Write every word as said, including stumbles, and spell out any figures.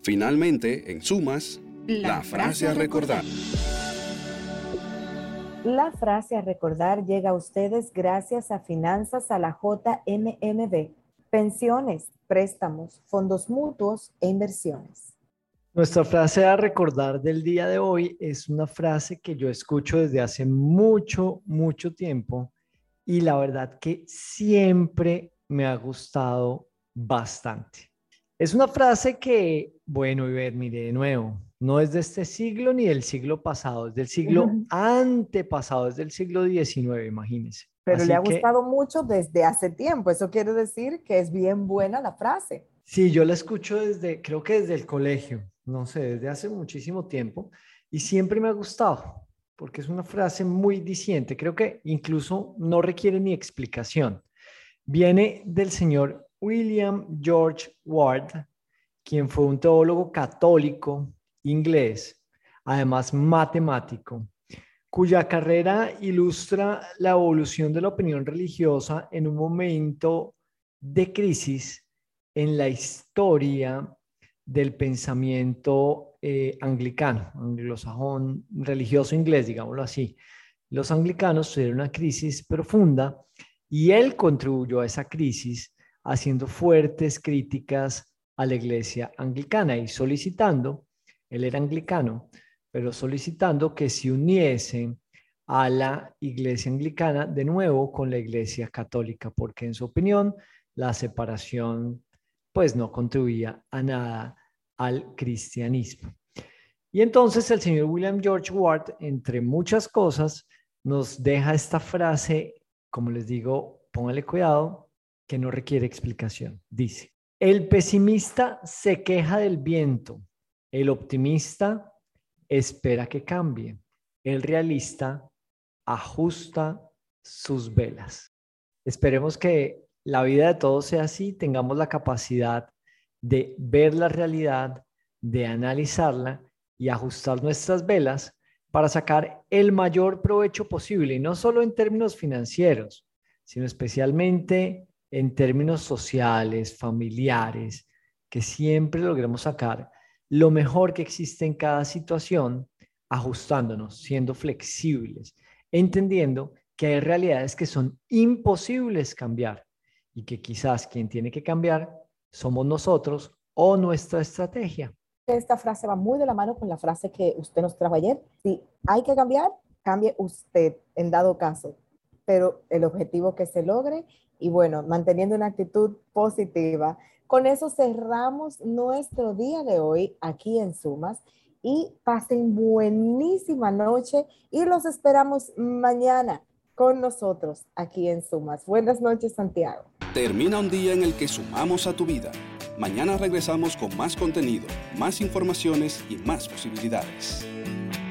Finalmente, en sumas, la, la frase a recordar. La frase a recordar llega a ustedes gracias a Finanzas a la J M M B, pensiones, préstamos, fondos mutuos e inversiones. Nuestra frase a recordar del día de hoy es una frase que yo escucho desde hace mucho, mucho tiempo y la verdad que siempre me ha gustado bastante. Es una frase que, bueno, Iber, mire de nuevo, no es de este siglo ni del siglo pasado, es del siglo uh-huh. antepasado, es del siglo diecinueve, imagínense. Pero Así le ha que, gustado mucho desde hace tiempo, eso quiere decir que es bien buena la frase. Sí, yo la escucho desde, creo que desde el colegio, no sé, desde hace muchísimo tiempo y siempre me ha gustado porque es una frase muy diciente, creo que incluso no requiere ni explicación. Viene del señor William George Ward, quien fue un teólogo católico inglés, además matemático, cuya carrera ilustra la evolución de la opinión religiosa en un momento de crisis en la historia del pensamiento eh, anglicano, anglosajón, religioso inglés, digámoslo así. Los anglicanos tuvieron una crisis profunda y él contribuyó a esa crisis haciendo fuertes críticas a la iglesia anglicana y solicitando, él era anglicano, pero solicitando que se uniesen a la iglesia anglicana de nuevo con la iglesia católica, porque en su opinión la separación pues no contribuía a nada al cristianismo. Y entonces el señor William George Ward, entre muchas cosas, nos deja esta frase, como les digo, póngale cuidado, que no requiere explicación. Dice, el pesimista se queja del viento, el optimista espera que cambie, el realista ajusta sus velas. Esperemos que la vida de todos sea así, tengamos la capacidad de ver la realidad, de analizarla y ajustar nuestras velas para sacar el mayor provecho posible, y no solo en términos financieros, sino especialmente en términos sociales, familiares, que siempre logremos sacar lo mejor que existe en cada situación, ajustándonos, siendo flexibles, entendiendo que hay realidades que son imposibles cambiar y que quizás quien tiene que cambiar somos nosotros o nuestra estrategia. Esta frase va muy de la mano con la frase que usted nos trajo ayer. Si hay que cambiar, cambie usted en dado caso, pero el objetivo que se logre y bueno, manteniendo una actitud positiva. Con eso cerramos nuestro día de hoy aquí en Sumas y pasen buenísima noche y los esperamos mañana con nosotros aquí en Sumas. Buenas noches, Santiago. Termina un día en el que sumamos a tu vida. Mañana regresamos con más contenido, más informaciones y más posibilidades.